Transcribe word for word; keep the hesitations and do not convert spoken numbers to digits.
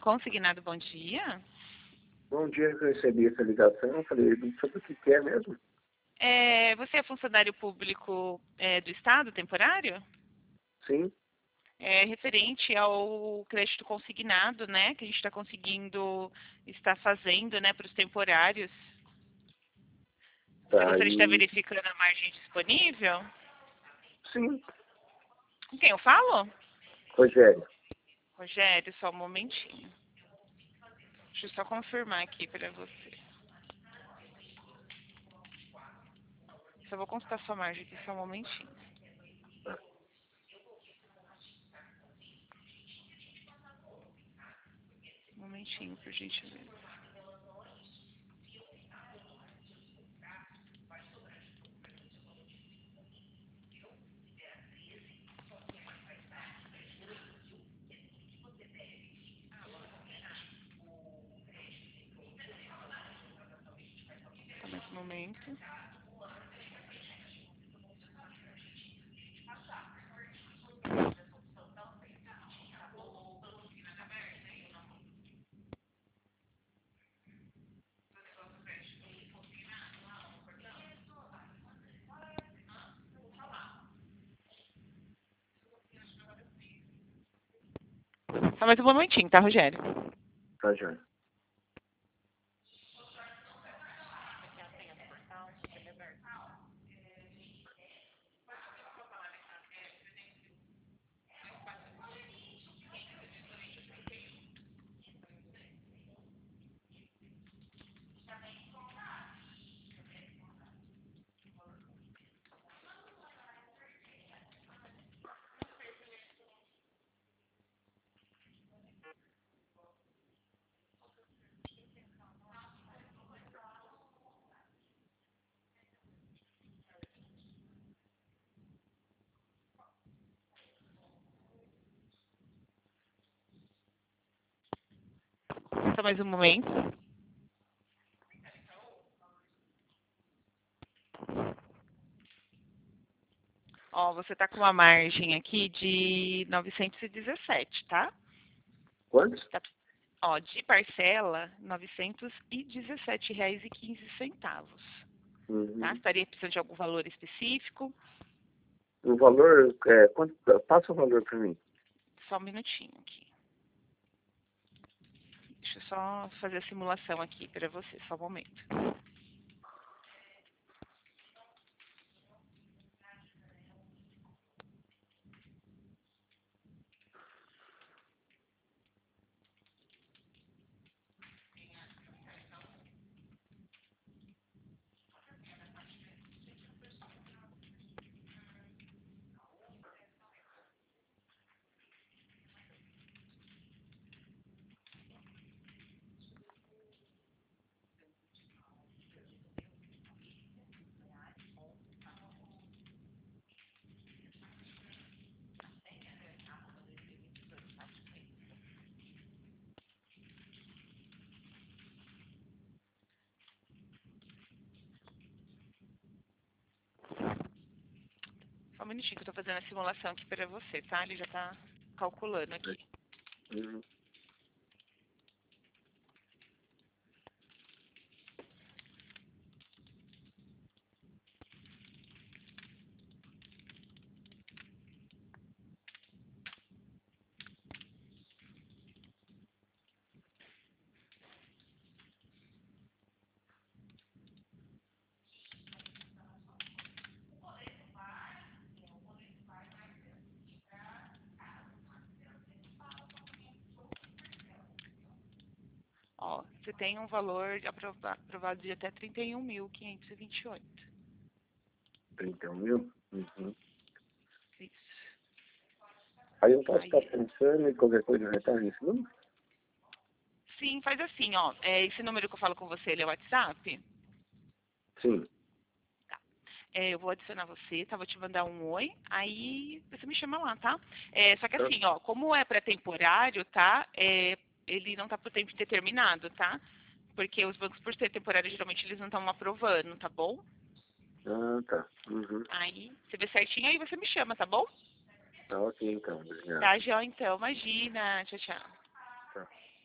Consignado, bom dia. Bom dia, que eu recebi essa ligação, eu falei, sobre o que que é mesmo? É, você é funcionário público é, do Estado, temporário? Sim, É referente ao crédito consignado, né? Que a gente está conseguindo estar fazendo, né, para os temporários. Você tá gostaria de estar aí. verificando a margem disponível? Sim, Com quem eu falo? Rogério, Rogério, só um momentinho. Deixa eu só confirmar aqui para você. Só vou consultar sua margem aqui, só um momentinho. Um momentinho, por gentileza. Só mais um momento. Só mais um momentinho, tá, Rogério? tá, Joia. Só mais um momento. Ó, você tá com uma margem aqui de novecentos e dezessete, tá? Quantos? Tá- Ó, de parcela, novecentos e dezessete reais e quinze centavos, tá? Uhum. Estaria precisando de algum valor específico? O valor, é, quanto, passa o valor para mim. Só um minutinho aqui. Deixa eu só fazer a simulação aqui para você, só um momento. Só um minutinho que eu tô fazendo a simulação aqui para você, tá? Ele já tá calculando aqui. Uhum. Ó, você tem um valor de aprova- aprovado de até trinta e um mil, quinhentos e vinte e oito. trinta e um mil? Uhum. Isso. Aí eu posso estar Aí, pensando em qualquer coisa retorno nesse número? sim, faz assim, ó. É, esse número que eu falo com você, ele é o WhatsApp? Sim. Tá. É, eu vou adicionar você, tá? Vou te mandar um oi, aí você me chama lá, tá? É, só que Tá. assim, ó, como é pré-temporário, tá? É, ele não tá por tempo determinado, tá? Porque os bancos, por ser temporário, geralmente eles não estão aprovando, tá bom? Ah, tá. Uhum. Aí, você vê certinho, aí você me chama, tá bom? Tá ok, então. Obrigado. Tá, João, então. Imagina. Tchau, tchau. Tá.